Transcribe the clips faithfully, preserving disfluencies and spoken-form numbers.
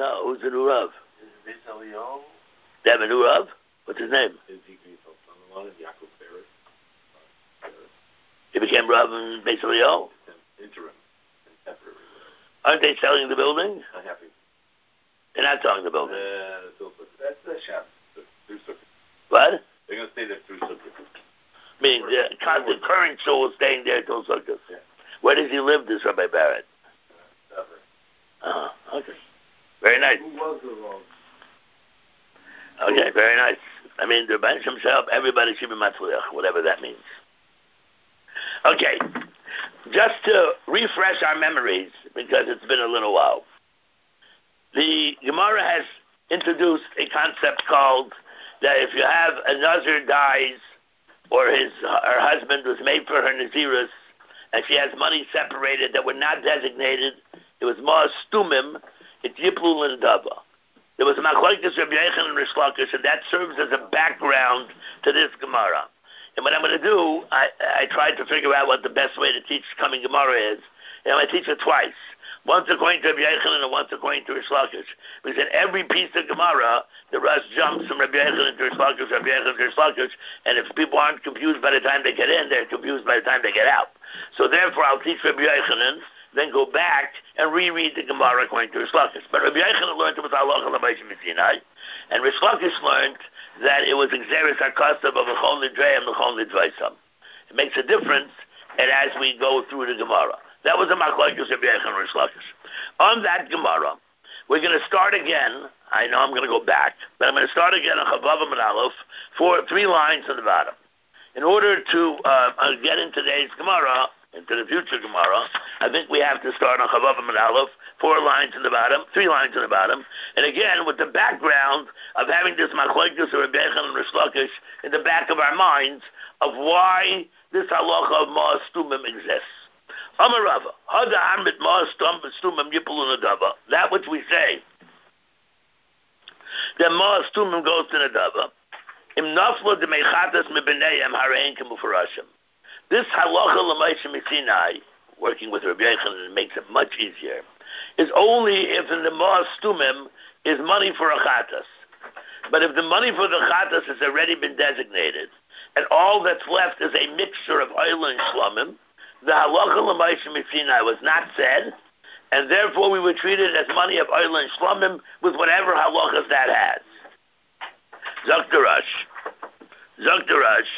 No, who's the new Rav? Is this Elio? They have a new Rav? What's his name? He became Rav in Beis Elio? Interim. Temporary. Aren't they selling the building? Not happy. They're not selling the building. Uh, that's the shop. What? They're going to stay there through Sukkot. Meaning the, the current shul is staying there till Sukkot. Yeah. Where does he live, this Rabbi Barrett? Uh, Oh, okay. Very nice. Who was the wrong? Okay, very nice. I mean, the Rebbeinu himself, everybody should be matzliach, whatever that means. Okay, just to refresh our memories, because it's been a little while. The Gemara has introduced a concept called that if you have a Nazir dies, or his her husband was made for her Nazirus, and she has money separated that were not designated, it was Ma'as Tumim, it's Yiplul and Dava. There was a Machlokes Rabbi Yechon and Rish Lakish, and that serves as a background to this Gemara. And what I'm going to do, I, I tried to figure out what the best way to teach coming Gemara is. And I teach it twice. Once according to Rabbi Yechon and once according to Rish Lakish. Because in every piece of Gemara, the Rush jumps from Rabbi Yechon into Rish Lakish, Rabbi Yechon to Rish Lakish, and if people aren't confused by the time they get in, they're confused by the time they get out. So therefore, I'll teach Rabbi Yechon, then go back and reread the Gemara according to Rish Lakish. But Rabbi Yechon learned it was Allah L'Mayshim Sinai, and Rish Lakish learned that it was Xeris HaKasav of L'chon L'Dreim L'chon L'Dvaisam. It makes a difference, and as we go through the Gemara. That was a Machlokes Rabbi Yechon and Rish Lakish. On that Gemara, we're going to start again. I know I'm going to go back, but I'm going to start again on Chavav and Aleph for three lines on the bottom. In order to uh, get in today's Gemara, into the future Gemara, I think we have to start on Chavav and Aleph, four lines in the bottom, three lines in the bottom, and again with the background of having this Machlokes Rabbi Yechon and Rish Lakish in the back of our minds of why this halacha of Ma'as Tumim exists. Amarava, Hada Amit Ma'as Tumim Yipul Nadava. That which we say, that Ma'as Tumim goes to Nadava. Im Nafla de Mechatas Mibineyem Harein Kemufarashim. This halacha l'mayshim Sinai, working with Rabbi Yechon, and it makes it much easier, is only if in the Ma'as Tumim is money for a chatas. But if the money for the chatas has already been designated, and all that's left is a mixture of oil and shlamim, the halacha l'mayshim Sinai was not said, and therefore we would treat it as money of oil and shlamim with whatever halachas that has. Zaktarash. Zaktarash.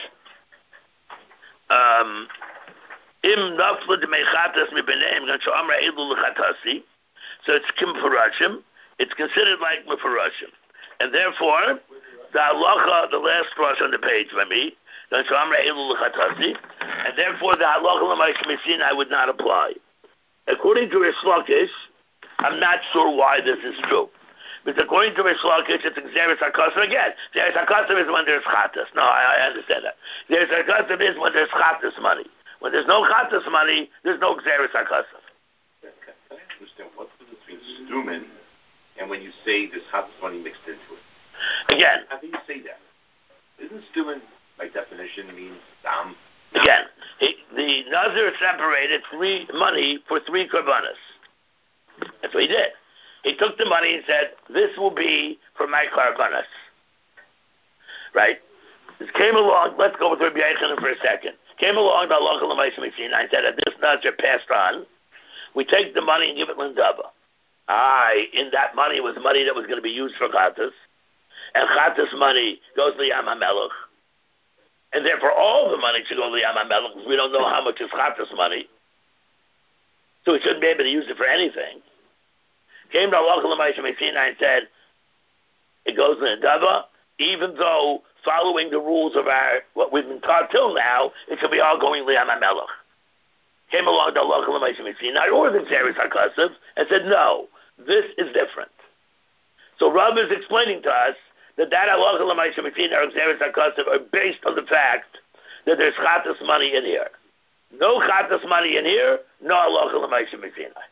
Um, Im nafla de mechatas mibeneim gan shoamra elu lechatasi. So it's kimfarashim. It's considered like mefarashim, and therefore the halacha, the last cross on the page by me, gan shoamra elu lechatasi, and therefore the halacha l'mayshim Sinai would not apply. According to Rish Lakish, I'm not sure why this is true. Because according to Rish Lakish, it's Xeris HaKasav. Again, Xeris HaKasav is when there's chatas. No, I, I understand that. Xeris HaKasav is when there's chatas money. When there's no chatas money, there's no Xeris HaKasav. Can I understand what's the difference between stumin and when you say there's chatas money mixed into it? Again. How do you say that? Isn't stumin, by definition, means dam? Again, he, the Nazir separated three money for three korbanos. That's what he did. He took the money and said, this will be for my korbanos. Right? This came along, let's go with Rabbi Yechon for a second. Came along the local L'mayshim Sinai and said that this Nazir passed on. We take the money and give it Lindava. Aye, in that money was money that was going to be used for Chatas. And Chatas money goes to Yam HaMelech. And therefore all the money should go to Yam HaMelech because we don't know how much is Chatas money. So we shouldn't be able to use it for anything. Came to Allah L'mayshim Sinai and said, it goes in a dava, even though following the rules of our, what we've been taught till now, it should be all going L'Yam HaMelech. Came along to Allah L'mayshim Sinai, or the Xeris HaKasav, and said, no, this is different. So Rav is explaining to us that that Allah L'mayshim Sinai or Xeris HaKasav are based on the fact that there's Chatas money in here. No Chatas money in here, no Allah L'mayshim Sinai.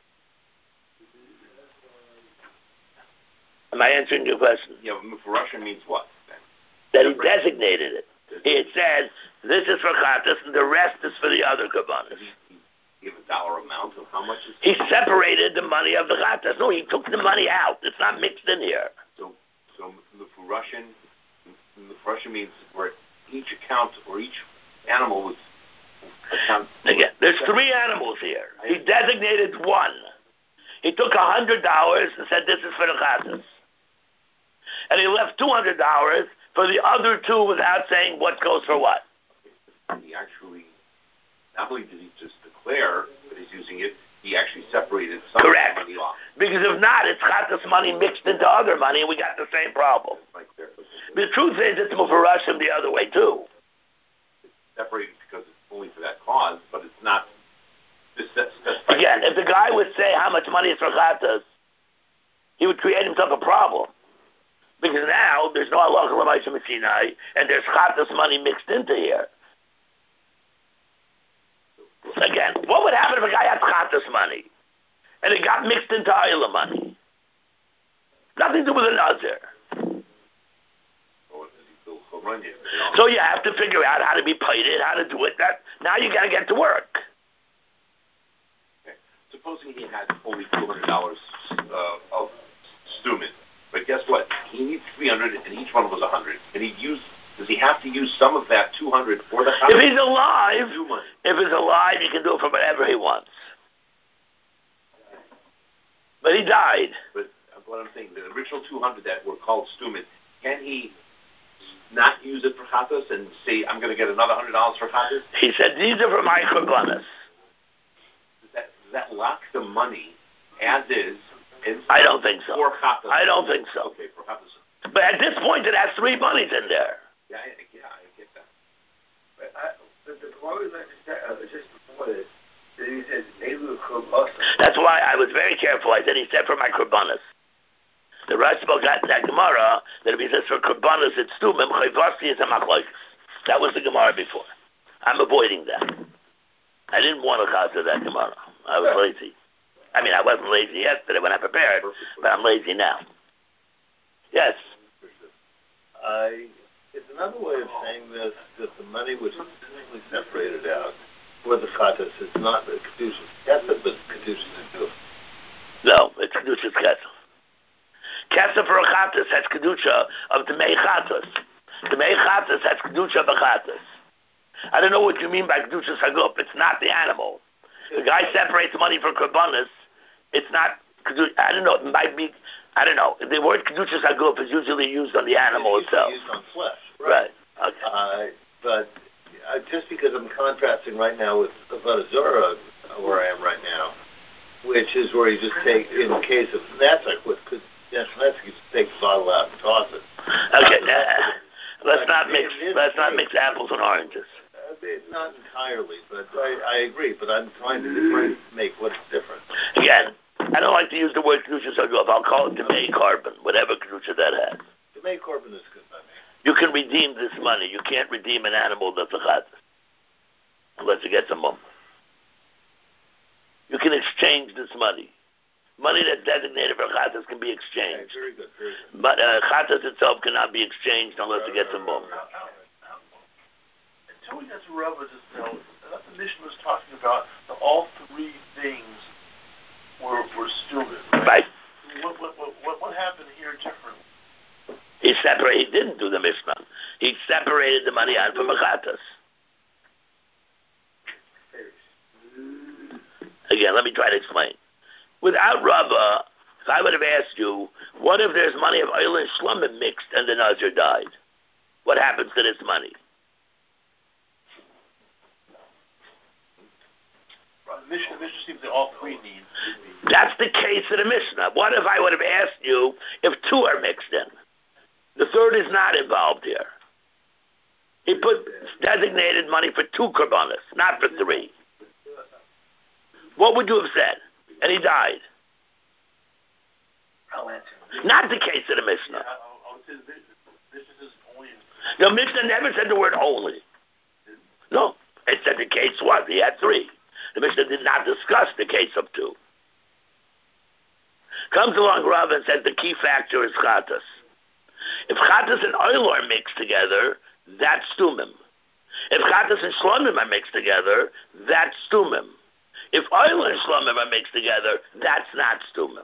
Am I answering your question? Yeah, for Russian means what? That he designated it. He had said, this is for Chatas and the rest is for the other Kabbanis. Give a dollar amount of how much is. He separated the money of the chatas. No, he took the money out. It's not mixed in here. So, so the Russian, the Russian means where each account or each animal was account. Again, there's three animals here. He designated one. He took a hundred dollars and said, "This is for the chatas," and he left two hundred dollars for the other two without saying what goes for what. He actually, not only did he just declare that he's using it, he actually separated some Correct. money off. Because if not, it's chatas money mixed into other money, and we got the same problem. Right there. The truth is, it's mufarashim the other way too. It's separated because it's only for that cause, but it's not. This, that's, that's Again, if the guy would say how much money is for chatas, he would create himself a problem. Because now there's no halacha l'maisa Sinai, and there's chatas money mixed into here. Again, what would happen if a guy had chatas money and it got mixed into ayla money? Nothing to do with a nazir. So you have to figure out how to be paid, how to do it. That now you got to get to work. Okay. Supposing he had only two hundred dollars uh, of stumin, but guess what? He needs three hundred, and each one was a hundred, and he used. Does he have to use some of that two hundred for the chatas? If he's alive, if he's alive, he can do it for whatever he wants. But he died. But what I'm saying, the original two hundred that were called stumin, can he not use it for chatas and say, I'm going to get another one hundred dollars for chatas? He said, these are for my korbanos. Does that, does that lock the money as is? I don't think so. For chatas? I don't think so. Okay, for chatas. But at this point, it has three monies in there. Yeah, I, yeah, I get that. But, I, but the Gemara uh, just before this, he says, Elu Korbanos. That's why I was very careful. I said he said for my korbanos. The Rashba got in that Gemara that if he says for korbanos it's stumim, chayvasi is a machlokes. That was the Gemara before. I'm avoiding that. I didn't want to cause of that Gemara. I was lazy. I mean, I wasn't lazy yesterday when I prepared, but I'm lazy now. Yes. I. It's another way of saying this, that the money was specifically separated out for the chatas. It's not the kedushas kesef, but kedushas kedusha. No, it's kedushas kesef. Kesef for a chatas has kedusha of the mei chatas. The mei chatas has kedusha of the chatas. I don't know what you mean by kedushas haguf. It's not the animal. The guy separates money for korbanos. It's not kedusha. I don't know. It might be. I don't know. The word kedushas haguf is usually used on the animal it's itself. Used on flesh, right? right. Okay. Uh, but uh, just because I'm contrasting right now with Avodah Zarah, where I am right now, which is where you just take, in the case of Netzach, with Netzach, you just take the bottle out and toss it. Okay. Uh, let's not mix. Let's not mix apples and oranges. Uh, not entirely, but I, I agree. But I'm trying to trying to make what's different. Again, I don't like to use the word kedusha haguf. I'll call it demei carbon, whatever kedusha that has. Demei carbon is good by me. You can redeem this money. You can't redeem an animal that's a chatas unless you get some mum. You can exchange this money. Money that's designated for chatas can be exchanged. Okay, very good, very good. But uh, chatas itself cannot be exchanged unless you get some mum. Until we get to Rava just now, the Mishnah was talking about the, all three things were were stupid. Right. Right. What what what what happened here differently? He separated. He didn't do the Mishnah. He separated the money out from the chatas. Again, let me try to explain. Without Rava, if I would have asked you, what if there's money of oil and shlomim mixed and the nazir died? What happens to this money? The Mishnah, the Mishnah seems that all three need. That's the case of the Mishnah. What if I would have asked you if two are mixed in? The third is not involved here. He put designated money for two korbanos, not for three. What would you have said? And he died. I'll answer. Not the case of the Mishnah. Yeah, I, I would say the Mishnah says only. The Mishnah never said the word only. No, it said the case was. He had three. The Mishnah did not discuss the case of two. Comes along Rav and says the key factor is chatas. If chatas and oil are mixed together, that's stumim. If chatas and shlomim are mixed together, that's stumim. If oil and shlomim are mixed together, that's not stumim.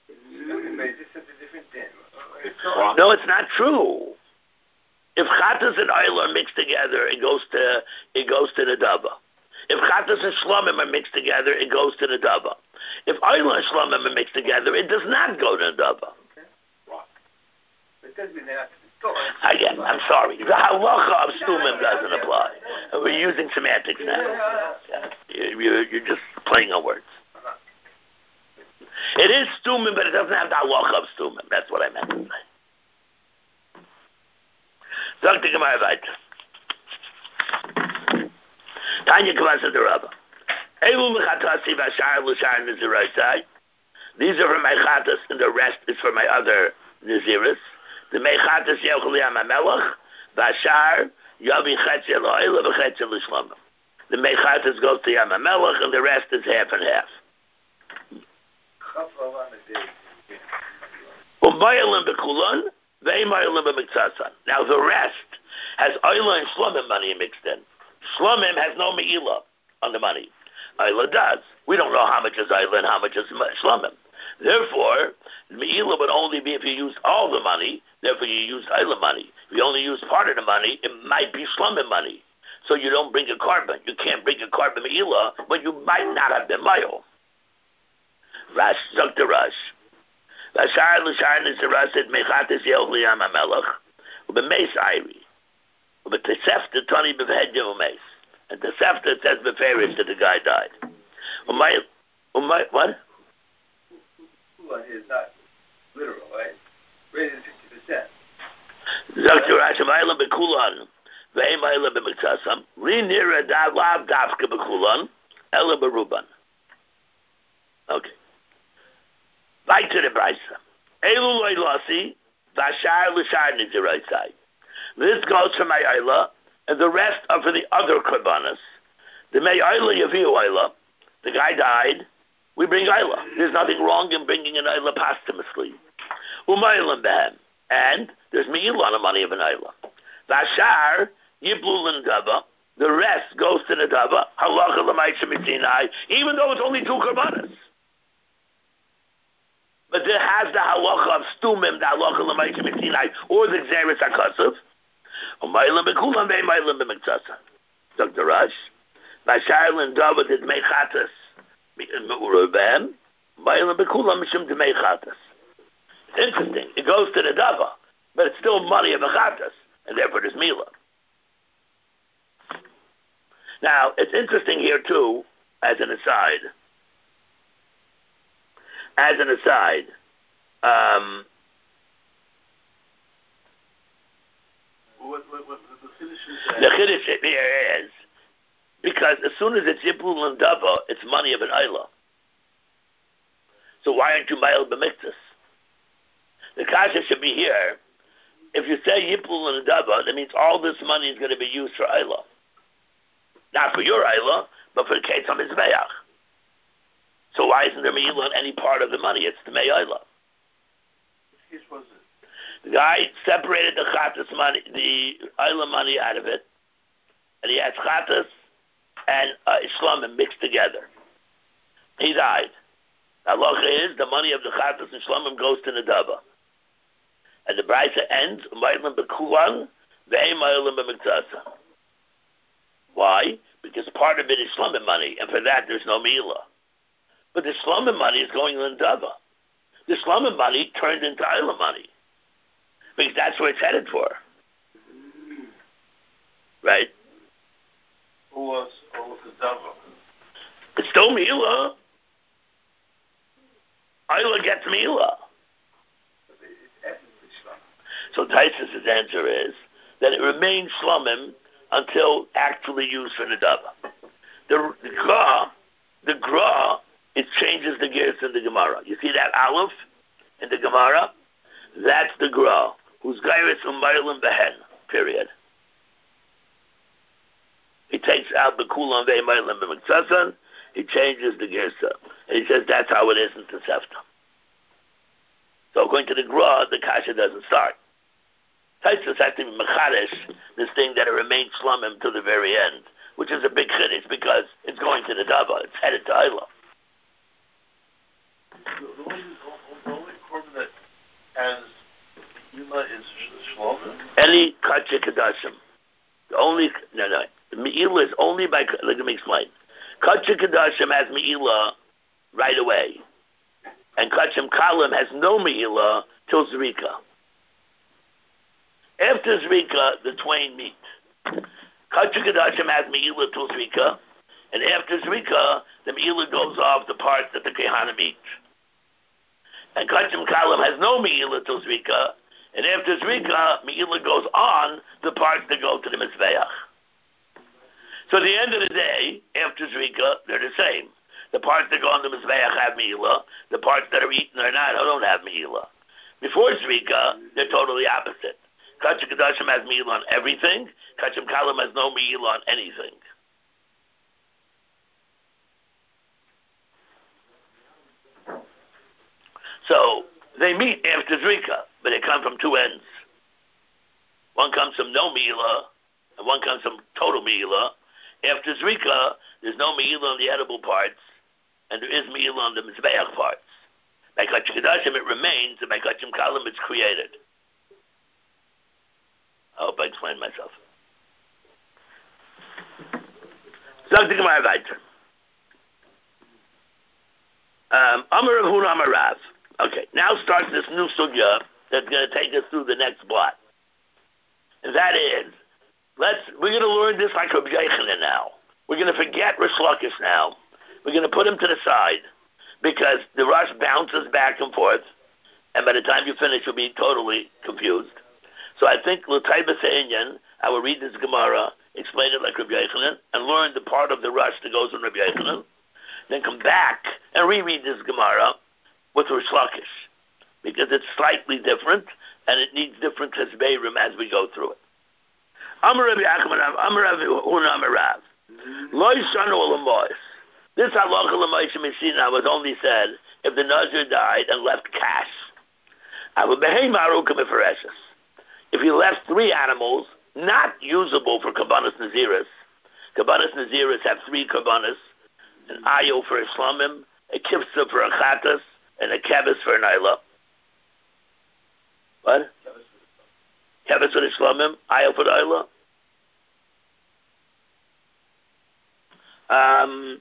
No, it's not true. If chatas and oil are mixed together, it goes to it goes to the dava. If chatas and shlomim are mixed together, it goes to the dava. If oil and shlomim are mixed together, it does not go to the dava. Again, I'm sorry. The halacha of stumim doesn't apply. We're using semantics now. Yeah. You're, you're just playing on words. It is stumim, but it doesn't have the halacha of stumim. That's what I meant to say. Sag the Gemara weiter. Tanya Kvasa the Rabba. Elu mechatasi v'ashar l'shar niziraisai. These are for my chatas, and the rest is for my other niziris. The mechatas yochel yam hamelach, v'ashar yavi chetzi l'oil v'chetzi l'shlomim. The mechatas goes to yam hamelach, and the rest is half and half. U'mayalim b'kulon, ve'mayalim b'miktasan. Now the rest has oil and shlomim money mixed in. Shlomim has no me'ilah on the money. Oila does. We don't know how much is oil and how much is shlomim. Therefore, me'ilah would only be if you used all the money. Therefore, you used oila money. If you only use part of the money, it might be shlomim money. So you don't bring a carbon. You can't bring a carbon me'ilah, but you might not have been mile. Rash, Doctor Rash. Vashar l'shar nizirasid mechatis ye'och liyam hamelach u'b'meis ayri u'b'tesefta tani b'vhed ye'u'meis. And the Sefta says Beferish that the guy died. Umay, umay, what? Kulan is not literal, right? Greater than fifty percent. Doctor Rashamayla Bekulan, Vaymayla Bemiktasam, Renira Dalav Dafka Bekulan, Ella Beruban. Okay. Back to the Brisa. Elu Loilasi, Vashar Lishar Niziraisai. This goes for my Ayla. And the rest are for the other korbanos. The may Ayla Yaviu Ayla. The guy died. We bring Ayla. There's nothing wrong in bringing an Ayla posthumously. Umaylam Behem. And there's Me'ilah on the money of an Ayla. Vashar Yiblul and Dava. The rest goes to the Dava. Halacha L'maisha Mitzinai. Even though it's only two korbanos. But there has the halacha of Stumim, the halacha L'maisha Mitzinai, or the Xeris HaKasav. Doctor Rush, Vashar and David did mechatas. Interesting. It goes to the Dava, but it's still money of mechatas, and therefore there's Mila. Now, it's interesting here too, as an aside. As an aside, um, What, what, what, the finish the chiddush here is because as soon as it's Yipul and Dava, it's money of an Ayla. So why aren't you Ma'il b'miktas? The kasha should be here. If you say Yipul and Dava, that means all this money is going to be used for Ayla. Not for your Ayla, but for the case of Mizbeach. So why isn't there Me'ilah on any part of the money? It's the Me'ayla. Which case was it? The guy separated the chatas money, the Ayla money out of it, and he has chatas and uh, shlomim mixed together. He died. The halacha is the money of the chatas and shlomim goes to the dava. And the brisa ends, Ma'ilin b'kulan, ve'ei ma'ilin b'miktasa. Why? Because part of it is shlomim money, and for that there's no milah. But the shlomim money is going in the dava. The shlomim money turned into Ayla money. Because that's where it's headed for. Right? Who was, who was the devil? It's still Mila. Ayla gets Mila. So Taisus' answer is that it remains Shlomim until actually used for the Dava. The, the Gra, the Gra, it changes the gears in the Gemara. You see that Aleph in the Gemara? That's the Gra. Who's Gairis Umaylim Behen, period. He takes out the Kulan Ve'maylim B'Miksasan, he changes the Girsa. And he says that's how it is in Tosefta. So according to the Gra, the Kasha doesn't start. Taisus has to be Mechadish, this thing that it remains Shlomim to the very end. which is a big chiddush because it's going to the Dava. It's headed to Eilah. The, the only, the only korban that has Me'ilah is Shlomo? Any Kachya Kadashim. The only, no, no. Me'ilah is only by, let me explain. Kachya Kadashim has Me'ilah right away. And Kachim Kalim has no Me'ilah till Zrika. After Zrika, the twain meet. Kachya Kadashim has Me'ilah till Zrika. And after Zrika, the Me'ilah goes off the parts that the Kehana meet. And Kachim Kalim has no Me'ilah till Zrika. And after Zrika, Me'ilah goes on the parts that go to the Mizbeach. So at the end of the day, after Zrika, they're the same. The parts that go on the Mizbeach have Me'ilah. The parts that are eaten or not don't have Me'ilah. Before Zrika, they're totally opposite. Kachim Kadashim has Me'ilah on everything. Kachim Kalim has no Me'ilah on anything. So they meet after Zrika, but they come from two ends. One comes from no Me'ilah, and one comes from total Me'ilah. After Zrika, there's no Me'ilah on the edible parts, and there is Me'ilah on the Mizbeach parts. By Kachim Kadashim it remains, and by Kachim Kalim it's created. I hope I explained myself. Sag the Gemara weiter. Um, Amar Rav Huna Amar Rav. Okay, now starts this new sugya that's going to take us through the next blot. And that is, let's we're going to learn this like Rabbi Yochanan now. We're going to forget Rish Lakish now. We're going to put him to the side because the rush bounces back and forth, and by the time you finish, you'll be totally confused. So I think L'Taiba Se'inyan, I will read this Gemara, explain it like Rabbi Yochanan, and learn the part of the rush that goes in Rabbi Yochanan, then come back and reread this Gemara with Rish Lakish, because it's slightly different, and it needs different Chesbeirim as we go through it. Amar Rabbi Achman, Amar Rabbi Huna Amar Rav. Lo yishanu olamois. This halacha l'moishe Messina was only said if the Nazir died and left cash. Avu beheima aruka mefereshes. If he left three animals not usable for Kabbanas Naziris, Kabbanas Naziris have three Kabbanas, an ayo for a shlamim, a kivsa for a chatas, and a kevis for an ayla. What? Kevis for the shlamim, ayo for the ayla. Um,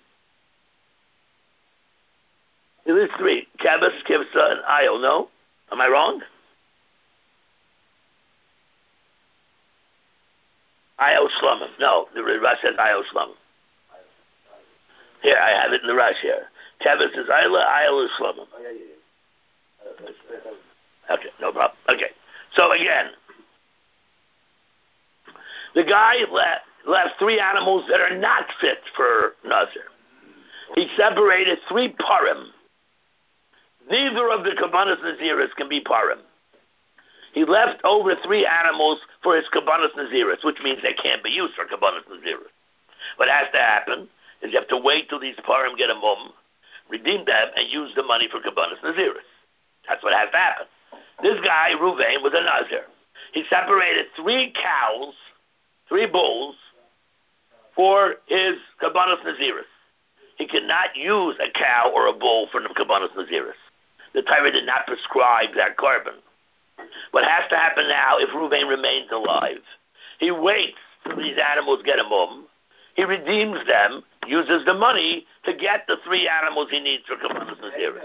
it is three: kevis, kivsa, and ayo. No, am I wrong? Ayo shlamim. No, the Rush says ayo shlamim. Here, I have it in the Rush here. Kevis is ayla, ayo is shlamim. Okay, no problem. Okay, so again, the guy left, left three animals that are not fit for Nazir. He separated three parim. Neither of the Kabbanas Naziris can be parim. He left over three animals for his Kabbanas Naziris, which means they can't be used for Kabbanas Naziris. What has to happen is you have to wait till these parim get a mum, redeem them, and use the money for Kabbanas Naziris. That's what has to happen. This guy, Ruvain, was a Nazir. He separated three cows, three bulls, for his Kabbanas Naziris. He cannot use a cow or a bull for the Kabbanas Naziris. The Torah did not prescribe that carbon. What has to happen now, if Ruvain remains alive, he waits till these animals get a mum, he redeems them, uses the money to get the three animals he needs for Kabbanas Naziris.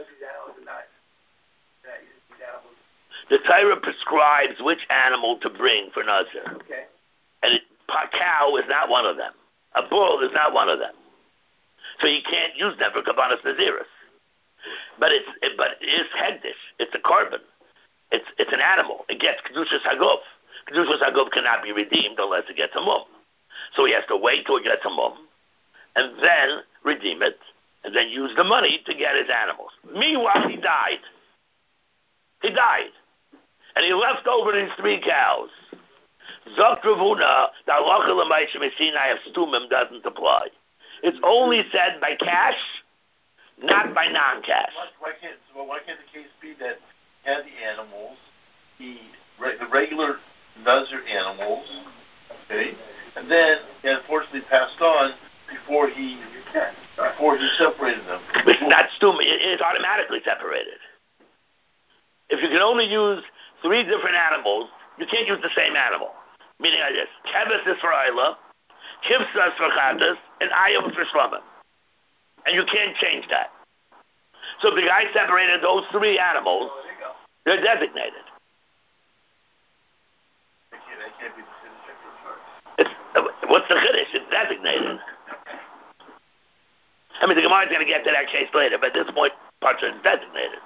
The Torah prescribes which animal to bring for Nazir. Okay. And it, a cow is not one of them. A bull is not one of them. So you can't use them for Kabbanas Naziris. But it's it, but it is hegdish. It's a carbon. It's it's an animal. It gets Kedushas Haguf. Kedushas Haguf cannot be redeemed unless it gets a mum. So he has to wait till it gets a mum, and then redeem it, and then use the money to get his animals. Meanwhile, he died. He died. And he left over these three cows. Zok Ravuna, the halacha l'maisha Sinai of stumim doesn't apply. It's only said by cash, not by non-cash. Why, why can't well, why can't the case be that he had the animals, he re, the regular Nazir animals, okay, and then he unfortunately passed on before he before he separated them. It's not stuma. It's automatically separated. If you can only use three different animals, you can't use the same animal. Meaning like this: kevis is for Ayla, kivsa is for chatas, and ayam is for shlamim. And you can't change that. So if the guy separated those three animals, they're designated. They can't, they can't be the same separate. It's, what's the chiddush? It's designated. I mean, the Gemara is going to get to that case later, but at this point, parts are designated.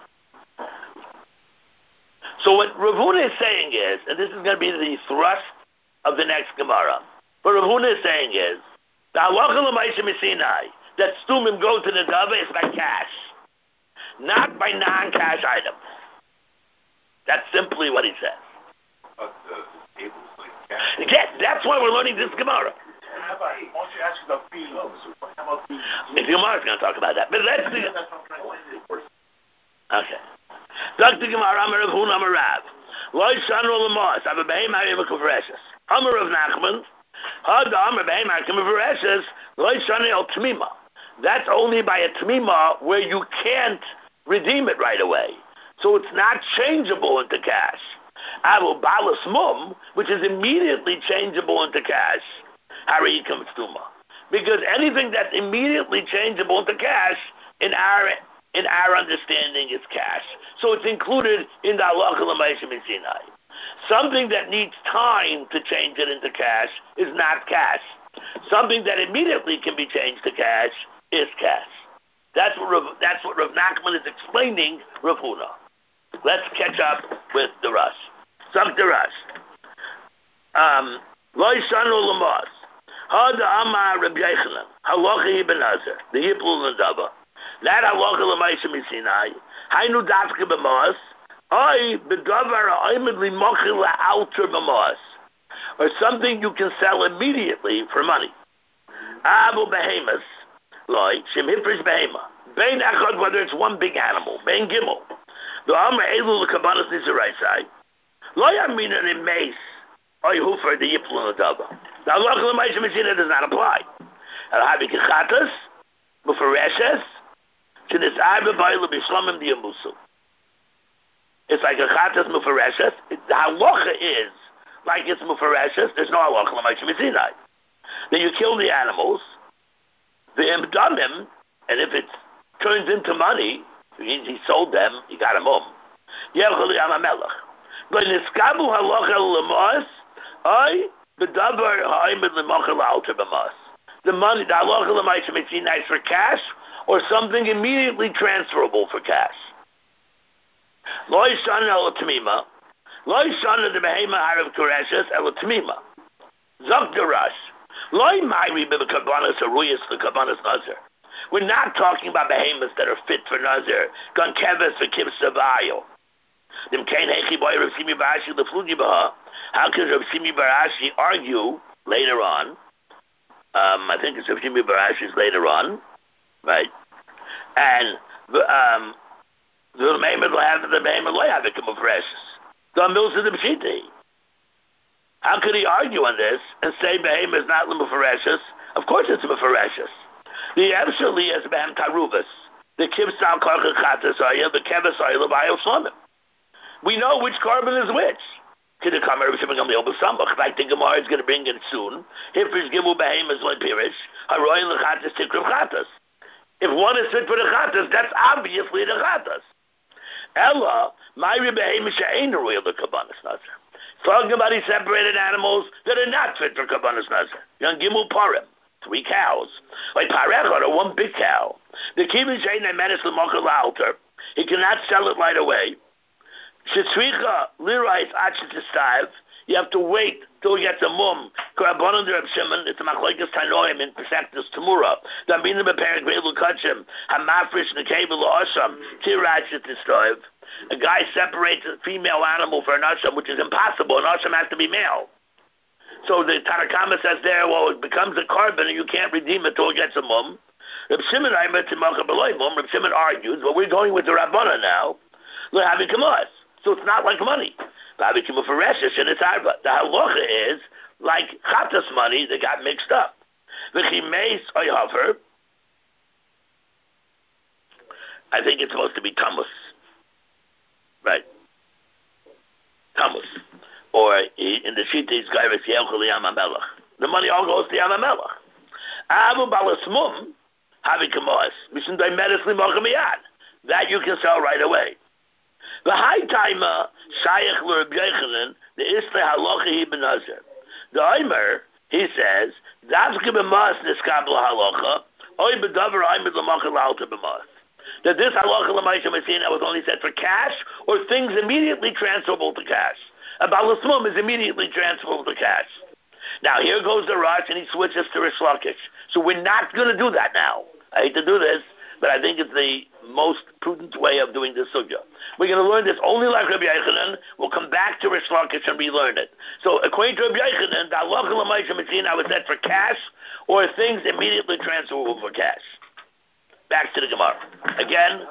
So what Rav Huna is saying is, and this is going to be the thrust of the next Gemara, what Rav Huna is saying is, the halacha l'maisha misinai, that stumim go to the dava is by cash, not by non-cash items. That's simply what he says. But the tables like cash. Yes, that's why we're learning this Gemara. How about, why don't you ask about beans? How about beans? The Gemara is going to talk about that. But let's see. That's what I'm trying to say. Okay. Doctor Gemara, Amar Rav Huna, Amar Rav. Loi shanu l'mos, ava behem ha'im k'vreshes. Amar Rav Nachman, ha'da Amar behem ha'im k'vreshes, loi shanu el tmima. That's only by a tmima where you can't redeem it right away. So it's not changeable into cash. Avu balas mum, which is immediately changeable into cash, hari yikam stuma. Because anything that's immediately changeable into cash, in our in our understanding, is cash. So it's included in the halacha l'maisha misinai. Something that needs time to change it into cash is not cash. Something that immediately can be changed to cash is cash. That's what Rav, that's what Rav Nachman is explaining Rav Huna. Let's catch up with the Rush. Suck the Rush. Um, Lo yishanu l'mos. Hada Amar Rabbi Yechanan. Halacha ibn Nazir. The Yipul Nadaba. That halacha l'maisha misinai. Hainu dafke b'mos. Oy b'davar ha'omed l'mochil la'alter b'mos. Or something you can sell immediately for money. Abu behemas. Loi, Shem Hifrish Behema. Bein Echad, whether it's one big animal. Bein Gimel. The Amr Elu L'Kabanas Nizaraisai. Loi Amina in Mace. Oy Hufer, the Yiplu Nadaba. The Allah L'Maisha Messina does not apply. El Havi Kechatas, Mufareshes, Shinis Arba Baila Bishlamim Diamusu. It's like a Chatas Mufareshes. The halacha is like it's Mufareshes. There's no halacha L'Maisha Messina. Then you kill the animals. The imdamim, and if it turns into money, it means he sold them, he got them home. Yecholi amamelech. But niskabu halacha l'mos, I bedavar ha'imid l'mochel alter b'mos. The money, the halacha l'maisha mitzvah nice for cash, or something immediately transferable for cash. Lo yishana el t'mima. Lo yishana the behema harav koreshes el t'mima. Zok derash. We're not talking about behemoths that are fit for Nazir. Gon keves for kibsa v'ayo. How can Rav Shimi Barashi argue later on? Um, I think it's Rav Shimi Barashi's later on, right? And um, the behemoth will have the behemoth will have it come precious. The mills of the Pshiti. How could he argue on this and say behemoth is not l'mufareshus? Of course it's mufareshus. The absolutely is behem taruvas. The kivsal karcha chatasaya, the kevasaya l'bayil shlamim. We know which carbon is which. To the kamar of Shimon Gamliel b'samach. Like the Gemara is going to bring it soon. Hifrish gimu behemoth like pirish. Haroy l'chatas tikriv chatas. If one is fit for the chatas, that's obviously the chatas. Ella, myri behemoth she'ein haroy l'kabanas nazar. Talking about these separated animals that are not fit for Kabbanas Nazar. Young Gimel Parim, three cows. Like Parechot, or one big cow. The Kivin Shein Menace L'Mochel Alter. He cannot sell it right away. Shetzricha Lirais Achitistav. You have to wait till he gets a mum. Karabon under Shimon, it's a Machlekes Tanoim in Pesachtus Tamura. Dambina Beperek Velu Kachim. Hamafrish Nekevel Osham. Tirachitistav. A guy separates a female animal for an asham, which is impossible. An asham has to be male. So the Tanakama says there, well, it becomes a carbon and you can't redeem it till it gets a mum. Reb Shimon Reb Shimon argues, well, we're going with the Rabbana now. So it's not like money. The halacha is like chatas money that got mixed up. V'chimeis oyhaver. I think it's supposed to be tamus, right? Tamus, or in the shita is gairis yelchul Yam HaMelech. The money all goes to Yam HaMelech. Avu balasmum havi kamos mishum daimeres limochem miyad. That you can sell right away. The high timer shayach l'Reb Yochanan the isle halacha he benazir. The Omer he says davke b'mas niskabla halacha oy bedavar Omer l'machal alta b'mas. That this halacha l'maisha mesina was only set for cash or things immediately transferable to cash. A balasmum is immediately transferable to cash. Now here goes the Rosh and he switches to Rish Lakish. So we're not going to do that now. I hate to do this, but I think it's the most prudent way of doing this sugya. We're going to learn this only like Rabbi Yochanan. We'll come back to Rish Lakish and relearn it. So according to Rabbi Yochanan, the halacha l'maisha mesina was set for cash or things immediately transferable for cash. Back to the Gemara. Again.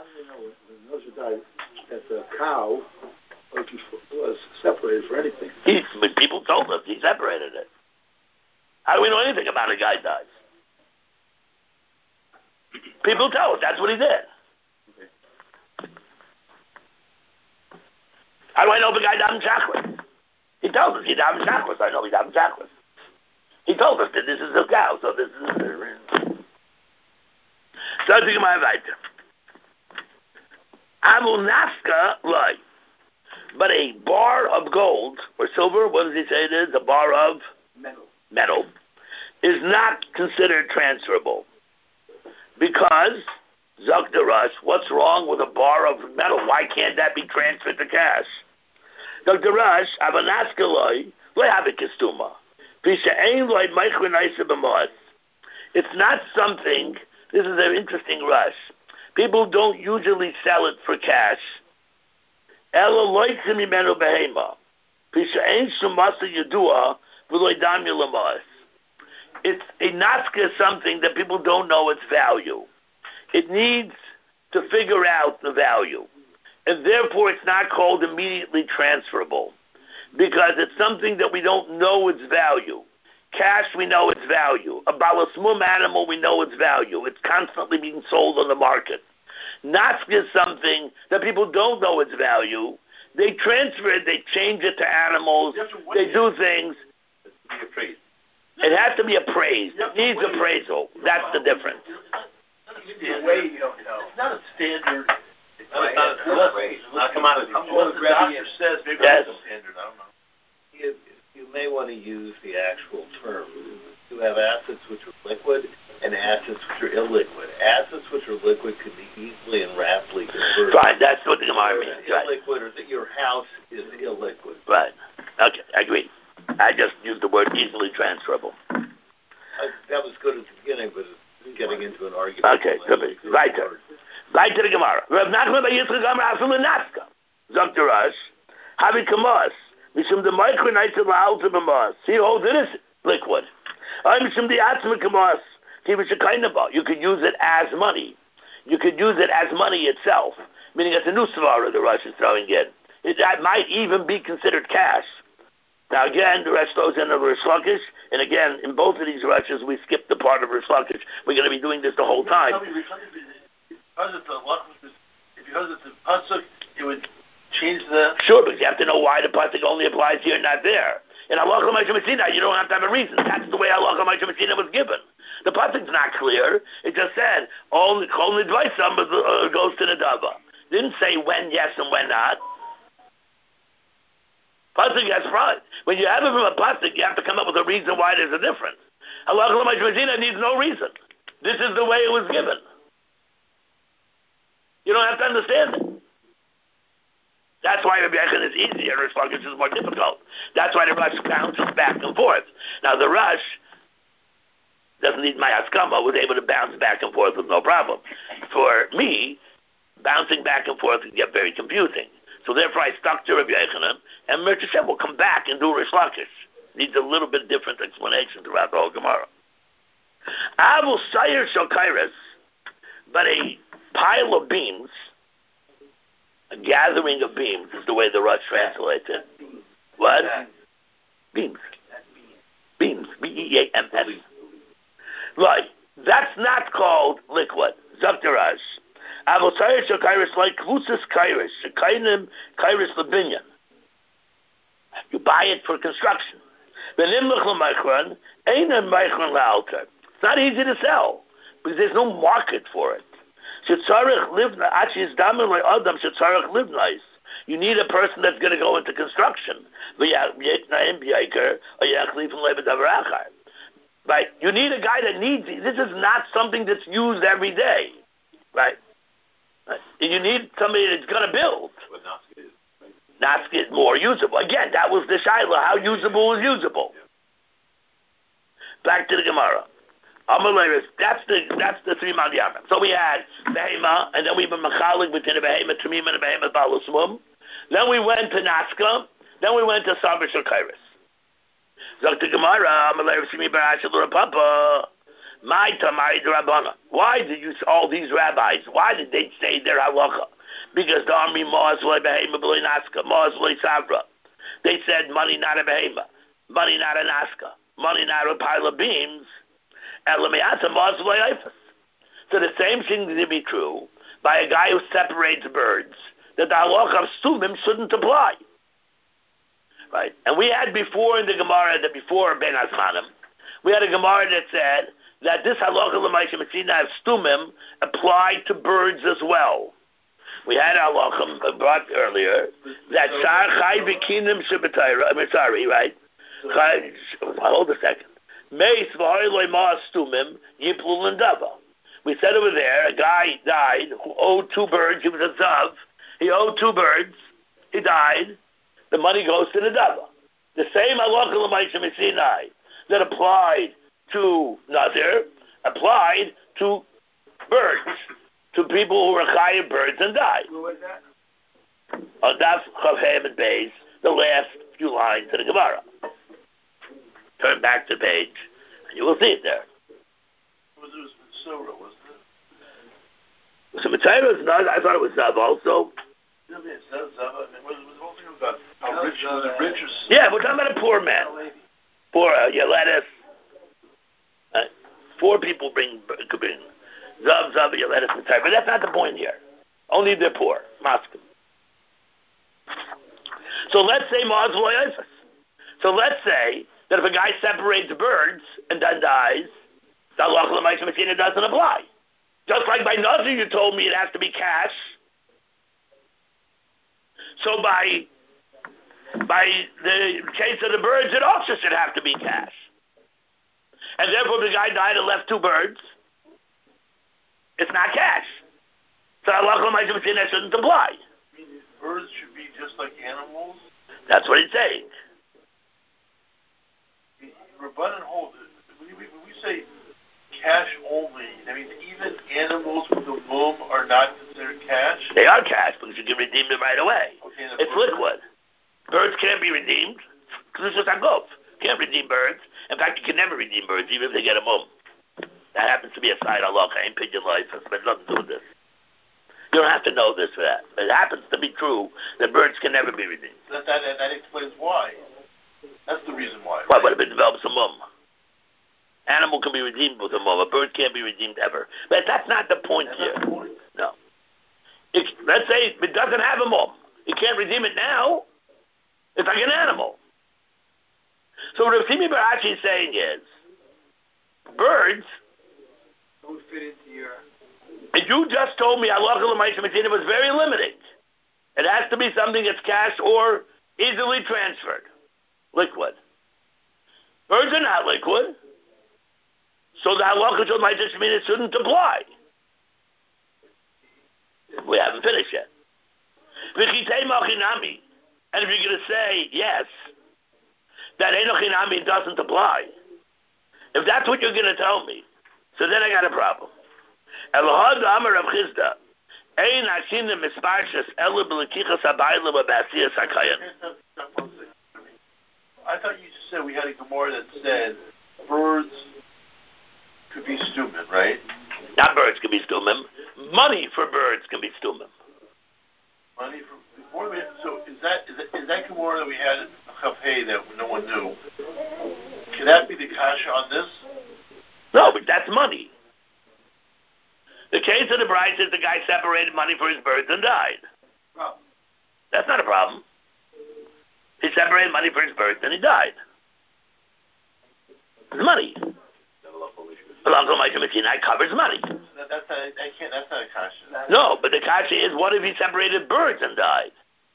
That the cow was separated for anything. He, people told us he separated it. How do we know anything about a guy dies? People tell us that's what he did. Okay. How do I know if a guy died in Shachris? He told us he died in Shachris. I know he died in Shachris. He told us that this is a cow, so this is. So I think my weiter. Amu nafka loy. But a bar of gold or silver, what does he say it is? A bar of metal. Metal is not considered transferable. Because Zakta Rush, what's wrong with a bar of metal? Why can't that be transferred to cash? Doctor Rush, Avanaska loy, loy havikistuma. Pisha ein loy meichrenaisa b'moas. It's not something. This is an interesting rush. People don't usually sell it for cash. Ela loitzim imenu behema. Pisha ein shumasa yedua v'loy dam yelamas. It's a naska, something that people don't know its value. It needs to figure out the value. And therefore it's not called immediately transferable. Because it's something that we don't know its value. Cash, we know its value. A balasmum animal, we know its value. It's constantly being sold on the market. Naska is something that people don't know its value. They transfer it, they change it to animals, they do things. Be appraised. It has to be appraised. It needs appraisal. That's the difference. The way you don't know. It's not a standard. It's Not, not, not, not, not commodity. What the doctor says, maybe Yes. it's a standard. I don't know. You, you may want to use the actual term. You have assets which are liquid and assets which are illiquid. Assets which are liquid can be easily and rapidly converted. Right, that's what the Gemara means. Right. Illiquid, or that your house is illiquid. Right. Okay, I agree. I just used the word easily transferable. I, that was good at the beginning, but it's getting into an argument. Okay, good. Weiter. Weiter the Gemara. Rav Nachman by Yitzchak Amar Afil Naska. Zok the Rosh. Havi Kamos. Mishum the micronite to the altar b'mas. See, holds it is liquid. I mishum the atzma Kamos. See, which kind of you could use it as money. You could use it as money itself, meaning it's a new svara the Rosh is throwing in. It that might even be considered cash. Now again, the rest goes into Rish Lakish, and again, in both of these rushes, we skip the part of Rish Lakish. We're going to be doing this the whole time. Because it's the because it's the pasuk, it would change the. Sure, because you have to know why the pasuk only applies here and not there. In Halacha Moshe Messina, you don't have to have a reason. That's the way Halacha Moshe Messina was given. The pasuk's not clear. It just said only Kol Nidvaisam goes to the Dava. Didn't say when yes and when not. Pasuk, that's right. When you have it from a pasuk, you have to come up with a reason why there's a difference. Halacha Moshe Messina needs no reason. This is the way it was given. You don't have to understand it. That's why Rabbi Yechon is easier and Rish Lakish is more difficult. That's why the Rush bounces back and forth. Now the Rush doesn't need my Haskama, was able to bounce back and forth with no problem. For me, bouncing back and forth can get very confusing. So therefore I stuck to Rabbi Yechonim, and Mirza Shem will come back and do Rish Lakish. Needs a little bit different explanation throughout the whole Gemara. Avu Sayer Shokairis, but a pile of beams, a gathering of beams is the way the Rush translates it. What? Beams. E A M S. Right. That's not called liquid. Zaktaraj. Avosayir shakairis like klusis kairis. Shakainim kairis labinyan. You buy it for construction. Benimlach l'maichron, einan maichron la'alter. It's not easy to sell because there's no market for it. Shetzarech livna, actually it's damin like adam shetzarech livnais. You need a person that's going to go into construction. Right? You need a guy that needs it. This is not something that's used every day. Right? Right. You need somebody that's going to build. Natska is more usable. Again, that was the Shaila. How usable is usable? Back to the Gemara. Amalayris, that's the that's the three mandiyamim. So we had behema, and then we were machalik between the behema tamim and the behema balusmum. Then we went to Natska. Then we went to Sabish or Kairis. Zok the Gemara. Amalayris mi barashel rapapa. My tamari drabana. Why did you all these rabbis? Why did they say their halacha? Because the army ma'as loy behema b'loy Natska, ma'as loy sabra. They said money not a behema, money not a Natska, money not a pile of beams. So the same thing to be true by a guy who separates birds, that the halacha of stumim shouldn't apply. Right? And we had before in the Gemara, that before Ben Azmanim, we had a Gemara that said that this halacha l'maishim etzina of stumim applied to birds as well. We had halacha brought earlier that shar chai v'kinim shebetayra. I'm sorry, right? Chai, hold a second. Meis v'hoyloi ma'as stumim yiplul l'ndava. We said over there, a guy died who owed two birds. He was a zav. He owed two birds. He died. The money goes to the dava. The same halacha l'maishim esinai that applied to Nazir applied to birds, to people who were chayiv birds and died. Who was that? On Daf Chavhem and Beis, the last few lines of the Gemara. Turn back to the page, and you will see it there. It was, it was Sora, wasn't it? So Mitzayra is not, I thought it was Zav also. Yeah, I mean, it's not Zava. I mean, was, was the whole thing about how rich was the richest? Yeah, we're talking about a poor man. Poor, uh, yeah, lettuce. Uh, four people bring, could bring Zav, Zav, yeah, lettuce, Mitzayra. But that's not the point here. Only they're poor. Moscow. So let's say Ma'az V'Loyifas. So let's say that if a guy separates birds and then dies, the halacha l'maishim etzina doesn't apply. Just like by Nazir, you told me it has to be cash. So by by the case of the birds, it also should have to be cash. And therefore, the guy died and left two birds. It's not cash. So halacha l'maishim etzina shouldn't apply. You mean birds should be just like animals? That's what he's saying. Rabbanan hold it. When we, when we say cash only, that means even animals with a mum are not considered cash? They are cash because you can redeem them right away. Okay, it's liquid. Birds can't be redeemed because it's just a gulf. Can't redeem birds. In fact, you can never redeem birds even if they get a mum. That happens to be a side halacha in pigeon life. It's got nothing to do with this. You don't have to know this for that. It happens to be true that birds can never be redeemed. That, that, that explains why. That's the reason why. Why? Right? But if it develops a mum. Animal can be redeemed with a mum. A bird can't be redeemed ever. But that's not the point that's here. Not the point. No. It, let's say it doesn't have a mum. You can't redeem it now. It's like an animal. So what Rav Simi Barachi is saying is, birds, Don't fit into your... and you just told me halacha l'maishim etzina was very limited. It has to be something that's cash or easily transferred. Liquid. Birds are not liquid. So the halacha l'maishim etzina shouldn't apply. We haven't finished yet. V'chitei machinami. And if you're going to say, yes, that enochinami doesn't apply, if that's what you're going to tell me, so then I got a problem. Elohad Amar Rav Chizda, Ein Hashina Misparshas Ela B'Lekichas Habayla B'Basiyas HaKayan. I thought you just said we had a Gemara that said birds could be stumim, right? Not birds can be stumim. Money for birds can be stumim. Money for before we, so is that is that, is that Gemara that we had in Chav Hey that no one knew? Can that be the cash on this? No, but that's money. The case of the bride is the guy separated money for his birds and died. Problem. That's not a problem. He separated money for his birds and he died. It's money. It covers money. That, that's not, I can't. That's not a cash. No, but the kasha is, what if he separated birds and died?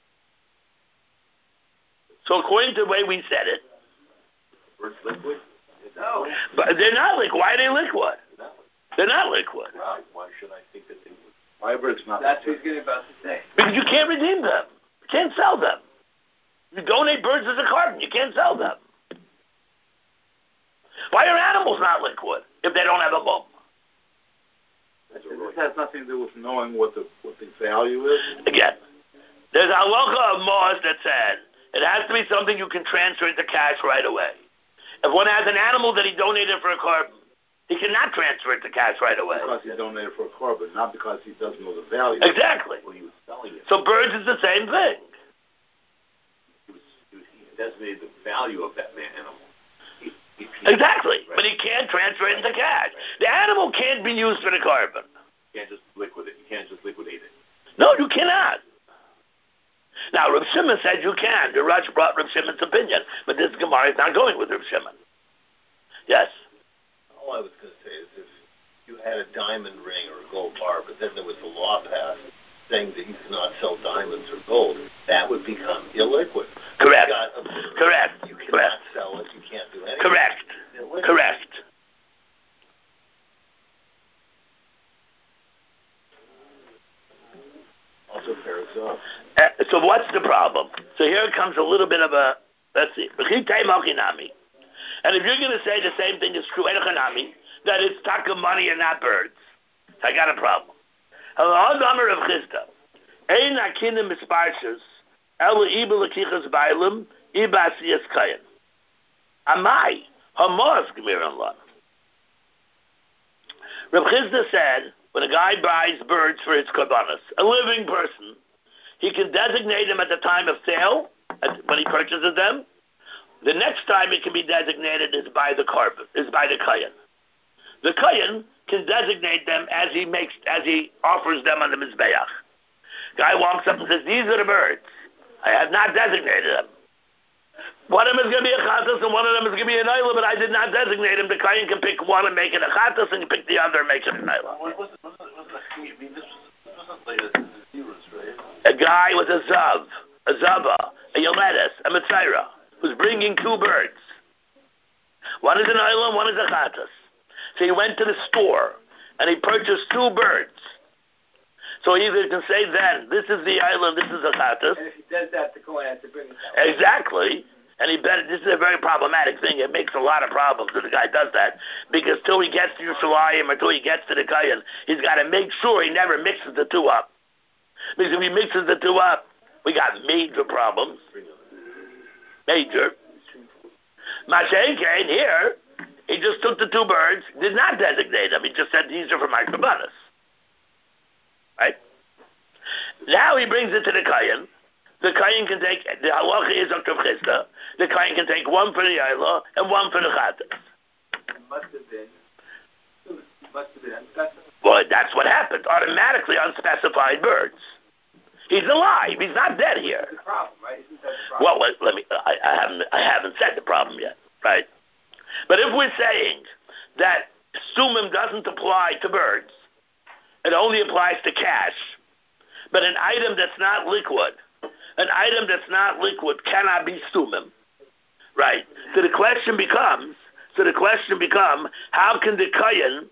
So according to the way we said it, Birds liquid? No. but they're not liquid. Why are they liquid? They're not liquid. Why, why should I think that they would? My bird's not. That's what he's getting about to say. Because you can't redeem them. You can't sell them. You donate birds as a carbon. You can't sell them. Why are animals not liquid if they don't have a mum? This has nothing to do with knowing what the what the value is. Again, there's a halacha of Mos that said it has to be something you can transfer into cash right away. If one has an animal that he donated for a carbon, he cannot transfer it to cash right away. Because he donated for a carbon, not because he doesn't know the value. Exactly. Well, he was selling it. So birds is the same thing. He was, he was he designated the value of that man animal. He, he, he, Exactly. right. But he can't transfer it into cash. The animal can't be used for the carbon. You can't just liquidate. You can't just liquidate it. No, you cannot. Now, Reb Shimon said you can. The Rush brought Reb Shimon's opinion, but this Gemara is not going with Reb Shimon. Yes? All I was going to say is if you had a diamond ring or a gold bar, but then there was a law passed saying that you cannot sell diamonds or gold, that would become illiquid. Correct. You got a bird, Correct. You cannot Correct. sell it. You can't do anything. Correct. Illiquid. Correct. Also pairs up. Uh, so what's the problem? So here comes a little bit of a, let's see. And if you're going to say the same thing is true, that it's taka money and not birds, I got a problem. Amai, Hamas Gemiran Lan. Reb Chizda said, when a guy buys birds for his karbanos, a living person, he can designate them at the time of sale, at, when he purchases them. The next time it can be designated is by the carbon, is by the kayan. The kayan can designate them as he makes, as he offers them on the mizbeach. Guy walks up and says, "These are the birds. I have not designated them. One of them is going to be a chatas and one of them is going to be an ayla, but I did not designate him. The kayan can pick one and make it a chatas, and you pick the other and make it an ayla." What was it? Was it? Was it? I mean, this was wasn't like a zeros, right? A guy with a zav, a zava, a yoledes, a mitzaira, who's bringing two birds. One is an ayla and one is a chatas. So he went to the store and he purchased two birds. So he either can say then, this is the ayla, this is a chatas. And if he does that, the Kohen has to bring it down. Exactly. And he bet this is a very problematic thing. It makes a lot of problems if the guy does that, because till he gets to Yerushalayim or till he gets to the Kayan, he's got to make sure he never mixes the two up. Because if he mixes the two up, we got major problems. Major. Mashenke here, he just took the two birds, did not designate them. He just said these are for my karbanos. Right? Now he brings it to the Kayan. The Kayan can take, the halacha is up to Chizda, the Kayan can take one for the Ayla and one for the Chatas. Must have been. Must have been unspecified. Well, that's what happened. Automatically unspecified birds. He's alive. He's not dead here. That's the problem, right? Isn't that the problem? Well, let, let me, I, I haven't, I haven't said the problem yet, right? But if we're saying that sumim doesn't apply to birds, it only applies to cash, but an item that's not liquid, an item that's not liquid cannot be sumim, right? So the question becomes, so the question become, how can the kayan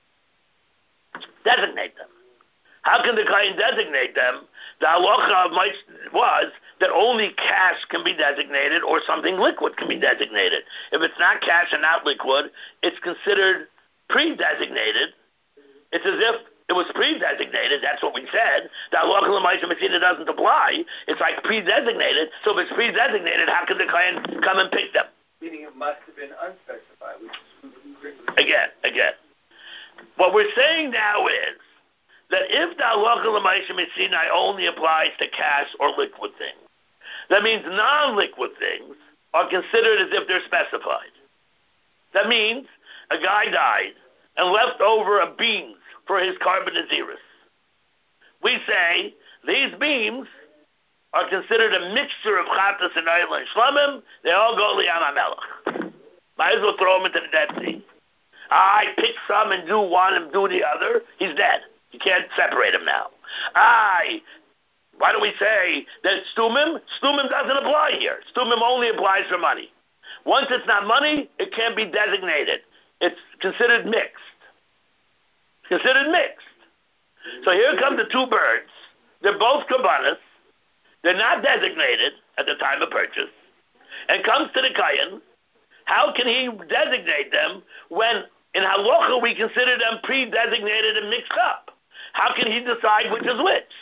designate them? How can the kayan designate them? The halacha of might was that only cash can be designated or something liquid can be designated. If it's not cash and not liquid, it's considered pre-designated. It's as if it was pre-designated. That's what we said. The halacha l'maisa messina doesn't apply. It's like pre-designated. So if it's pre-designated, how can the kayan come and pick them? Meaning it must have been unspecified. Which is Again, again. What we're saying now is that if the halacha l'maisa messina only applies to cash or liquid things, that means non-liquid things are considered as if they're specified. That means a guy died and left over a beams for his carbon naziris. We say these beams are considered a mixture of chatas and oil and shlamim. They all go liyam hamelach. Might as well throw him into the Dead Sea. I pick some and do one and do the other. He's dead. You can't separate him now. I. Why do we say that stumim? Stumim doesn't apply here. Stumim only applies for money. Once it's not money, it can't be designated. It's considered mixed. Considered mixed. So here come the two birds. They're both kabbanas. They're not designated at the time of purchase. And comes to the Kayan. How can he designate them when in halacha we consider them pre-designated and mixed up? How can he decide which is which?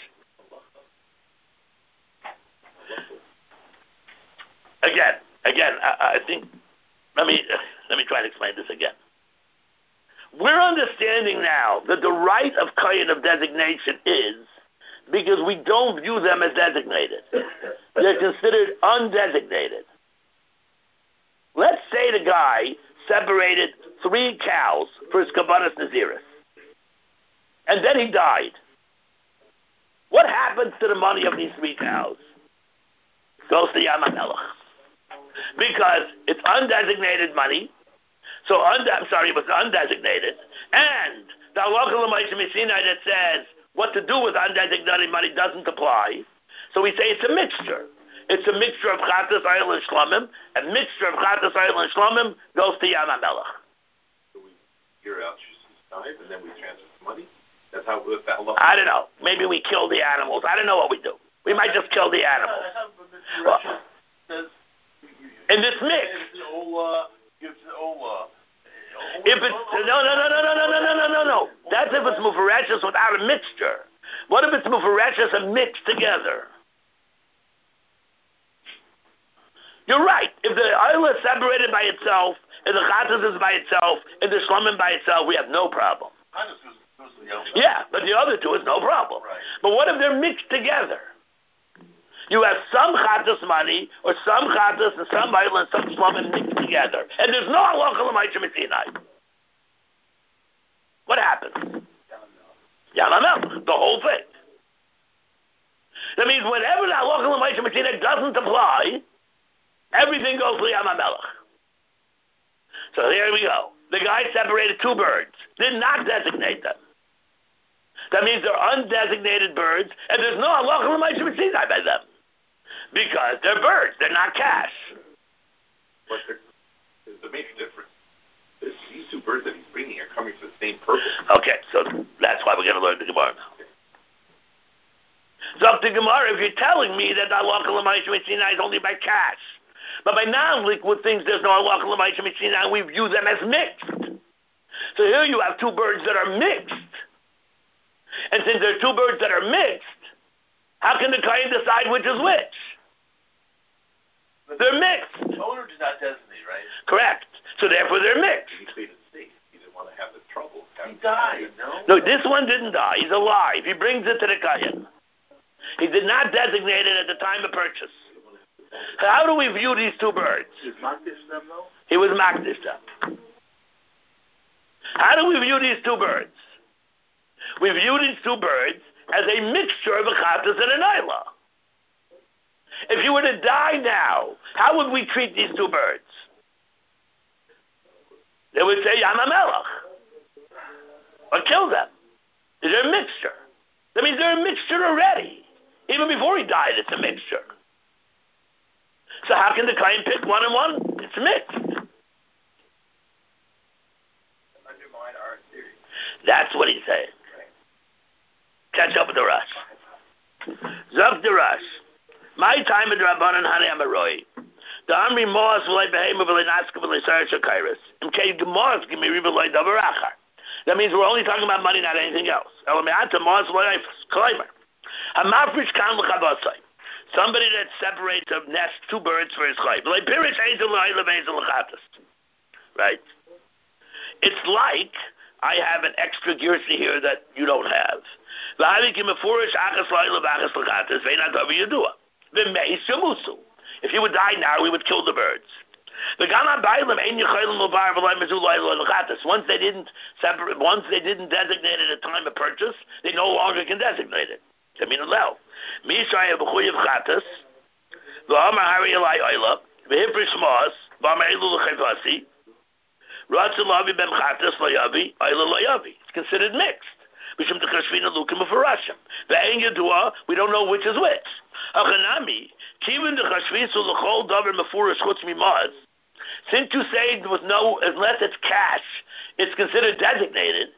Again, again, I, I think, let me, let me try to explain this again. We're understanding now that the right of Kayan of designation is because we don't view them as designated. They're considered undesignated. Let's say the guy separated three cows for his kabbanas naziris, and then he died. What happens to the money of these three cows? Goes to Yam HaMelech. Because it's undesignated money, so unde- I'm sorry, it was undesignated, and the halacha l'maisha misinai that says what to do with undesignated money doesn't apply, so we say it's a mixture. It's a mixture of chatas, oil, and shlamim. A mixture of chatas, oil, and shlamim goes to Yam HaMelech. So we gear out Shus's time, and then we transfer the money? That's how with that halacha? I don't know. Maybe we kill the animals. I don't know what we do. We might just kill the animals. Well, in this mix. If it's no no no no no no no no no no no. That's if it's mufareshus without a mixture. What if it's mufareshus and mixed together? You're right. If the oil is separated by itself, and the chatas is by itself, and the shlamim by itself, we have no problem. Yeah, but the other two is no problem. Right. But what if they're mixed together? You have some chatas money, or some chatas and some oil and some shlamim mixed together, and there's no halacha l'maisha misinai. What happens? Yam HaMelech, the whole thing. That means whenever the halacha l'maisha misinai doesn't apply, everything goes to Yam HaMelech. So there we go. The guy separated two birds, did not designate them. That means they're undesignated birds, and there's no halacha l'maisha misinai by them. Because they're birds, they're not cash. But there's a major difference. This, these two birds that he's bringing are coming for the same purpose. Okay, so that's why we're going to learn the Gemara now. So the Gemara, if you're telling me that the halacha l'maisha misinai is only by cash, but by non-liquid things there's no halacha l'maisha misinai, we view them as mixed. So here you have two birds that are mixed. And since there are two birds that are mixed, how can the Kohen decide which is which? They're mixed. The owner did not designate, right? Correct. So therefore they're mixed. He played it safe. He didn't want to have the trouble. He died, no? No, this one didn't die. He's alive. He brings it to the Kohen. He did not designate it at the time of purchase. How do we view these two birds? Is Makdish them though? He was Makdish them. How do we view these two birds? We view these two birds as a mixture of a chatas and an ayla. If you were to die now, how would we treat these two birds? They would say Yam HaMelech, or kill them. They're a mixture. That means they're a mixture already. Even before he died, it's a mixture. So how can the Kohen pick one and one? It's mixed. Undermine our theory. That's what he's saying. Catch up with the Rush. Zok the Rush. My time of the Rabbanan Hani Amaroi. The Amri Moas v'lei behema v'lei naska v'lei sarach shakairis. In case Moas give me riba v'lei davar achar. That means we're only talking about money, not anything else. Elameata Moas v'lei kleimer. Hamafrish kan l'chabasai. Somebody that separates a nest, two birds for his chayv. V'lei pirish eizel l'ayla v'eizel l'chatas. Right? It's like I have an extra girsi here that you don't have. If he would die now, we would kill the birds. Once they didn't separate, once they didn't designate it at time of purchase, they no longer can designate it. I mean, allow. Mishaya b'chuyev chatas, v'amar hari elai oila, v'hifrish mas, v'amar elu l'chayvasi, ratzu lavi bem chatas layavi, oila layavi. It's considered mixed. Mishum t'chashvina lukim u'farashim. V'ein yadua, we don't know which is which. Hachanami, kivin t'chashvisu l'chol davar mefurish chutz mimaz. Since you say with no, unless it's cash, it's considered designated.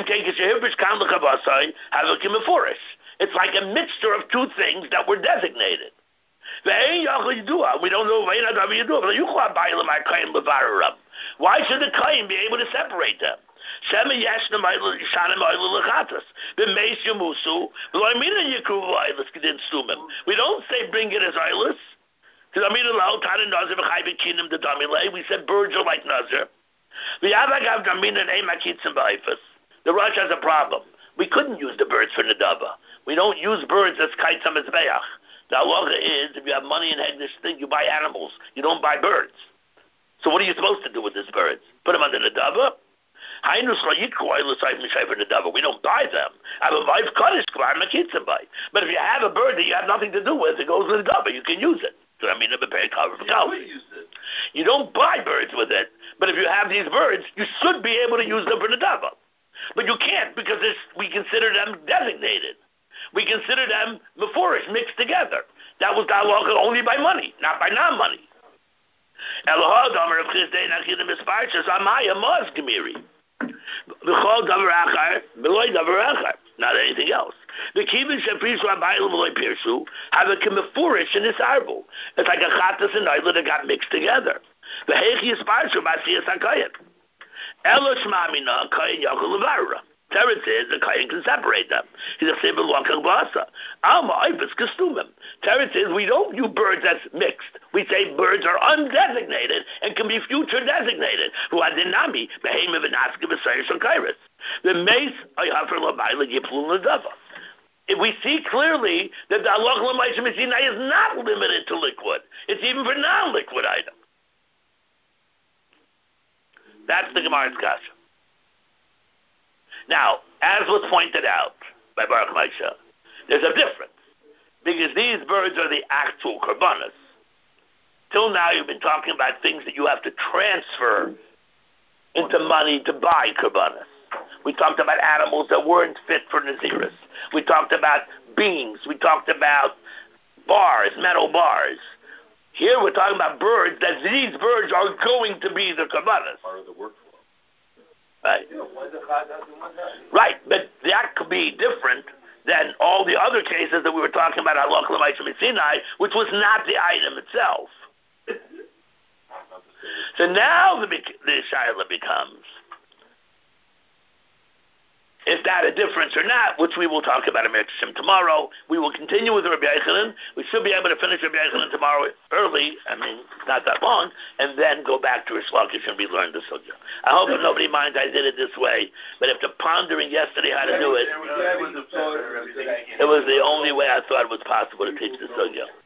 It's like a mixture of two things that were designated. We don't know. Why should the kohen be able to separate them? We don't say bring it as oilus. We said birds are like nazir. The Rosh has a problem. We couldn't use the birds for Nadava. We don't use birds as kites on Mizbeach. The halacha is, if you have money in Hegdish thing, you buy animals. You don't buy birds. So what are you supposed to do with these birds? Put them on the Nadava? We don't buy them. But if you have a bird that you have nothing to do with, it goes in the Nadava. You can use it. I mean, you don't buy birds with it, but if you have these birds, you should be able to use them for Nadava. But you can't because we consider them designated. We consider them meforish, mixed together. That was the halacha only by money, not by non-money. Not anything else. The kivin shaprishu abayil v'loy pirshu have a kemefurish in this arbo. It's like a chatas and oila that got mixed together. The heichi yisparshu b'asiyas hakayin. Elo shmamina kayin yakul levara. Teretz is the kayin can separate them. He's a sibel wakal basa. Alma oifus kastumim. Teretz is we don't use birds as mixed. We say birds are undesignated and can be future designated. Who are dinami behemoth and aske b'sayir shakairis. The mace ayhafer labayla yiplul nadava. If we see clearly that the halach l'maisha Sinai is not limited to liquid, it's even for non-liquid items. That's the Gemara's kasha. Now, as was pointed out by Baruch Maisha, there's a difference because these birds are the actual korbanos. Till now, you've been talking about things that you have to transfer into money to buy korbanos. We talked about animals that weren't fit for Naziris. We talked about beams. We talked about bars, metal bars. Here we're talking about birds, that these birds are going to be the korbanos. Part of the workflow. Right. Right, but that could be different than all the other cases that we were talking about, halach l'maisha Sinai, which was not the item itself. So now the, the shaila becomes, is that a difference or not, which we will talk about in Merkshim tomorrow. We will continue with Rabbi Yochanan. We should be able to finish Rabbi Yochanan tomorrow early, I mean, not that long, and then go back to Rish Lakish and we learn the sugya. I hope that nobody minds I did it this way, but after pondering yesterday how to do it, it was the only way I thought it was possible to teach the sugya.